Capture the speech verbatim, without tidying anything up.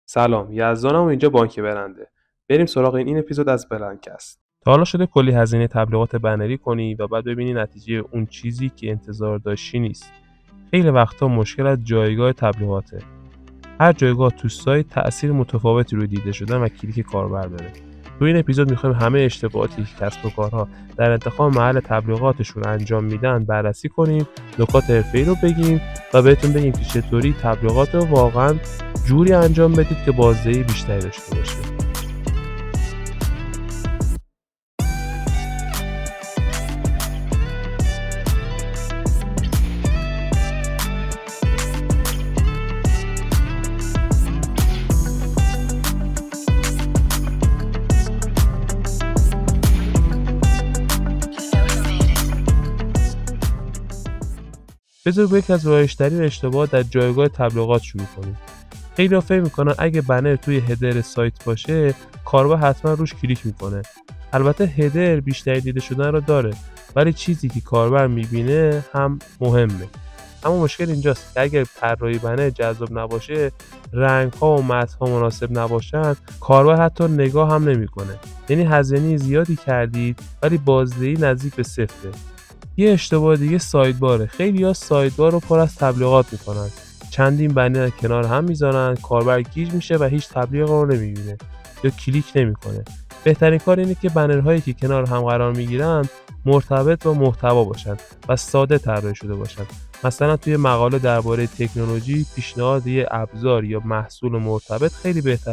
سلام، یزدانم و اینجا بانک برنده. بریم سراغ این این اپیزود از بلندکست. تا حالا شده کلی هزینه تبلیغات بنری کنی و بعد ببینی نتیجه اون چیزی که انتظار داشتی نیست. خیلی وقتا مشکل از جایگاه تبلیغاته. هر جایگاه تو سایت تأثیر متفاوتی روی دیده شدن و کلیک کاربر داره. تو این اپیزود می‌خوایم همه اشتباهاتی که کسب و کارها در انتخاب محل تبلیغاتشون انجام میدن بررسی کنیم، نکات حرفه‌ای رو بگیم و بهتون بگیم که چطوری تبلیغات رو واقعاً جوری انجام بدید که بازدهی بیشتری داشته باشه. بذار با یکی از رایج‌ترین اشتباهات در جایگاه تبلیغات شروع کنیم. خیلی‌ها فکر می‌کنن اگه بنر توی هدر سایت باشه، کاربر حتما روش کلیک می‌کنه. البته هدر بیشتر دیده شدن رو داره، ولی چیزی که کاربر می‌بینه هم مهمه. اما مشکل اینجاست که اگر طراحی بنر جذاب نباشه، رنگ‌ها و متن‌ها مناسب نباشن، کاربر حتی نگاه هم نمی‌کنه. یعنی هزینه زیادی کردید ولی بازدهی نزدیک به صفره. یه اشتباه دیگه سایدباره. خیلی‌ها سایدبار رو پر از تبلیغات می‌کنن. چندین بنر کنار هم می‌ذارن، کاربر گیج میشه و هیچ تبلیغ رو نمی‌بینه یا کلیک نمی‌کنه. بهترین کار اینه که بنرهایی که کنار هم قرار می‌گیرن مرتبط با محتوا باشن و ساده طراحی شده باشن. مثلا توی مقاله درباره تکنولوژی پیشنهاد یه ابزار یا محصول مرتبط خیلی بهتره